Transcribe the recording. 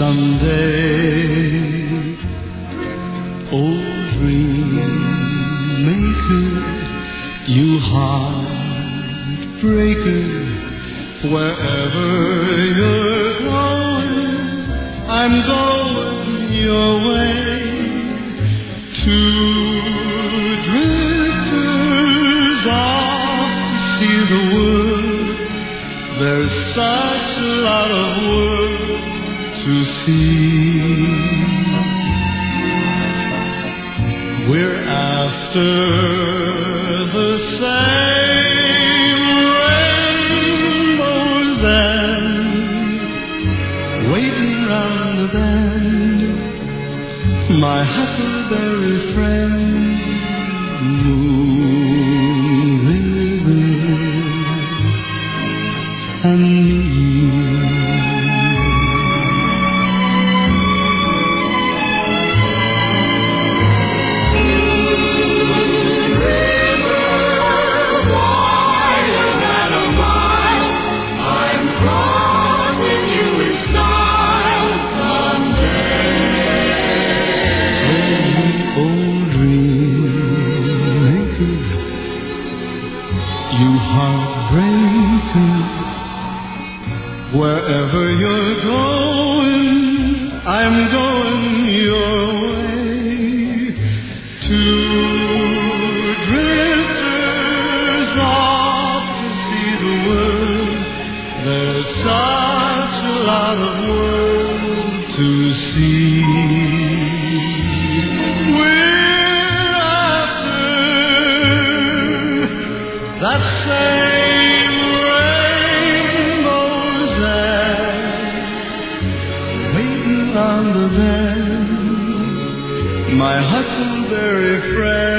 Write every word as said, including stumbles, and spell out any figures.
someday. Oh, dream maker, you heartbreaker, wherever you're going, I'm going your way. Two drifters off to see the world. There's such a lot of world to see. We're after the same rainbows and waiting round the bend, my huckleberry friend, Moon River and me. You heartbreaker, wherever you're going, I'm going your way. Two drifters off to see the world. There's such a lot of world to see. We're after that same rainbow's end, waiting on the bend, my huckleberry friend.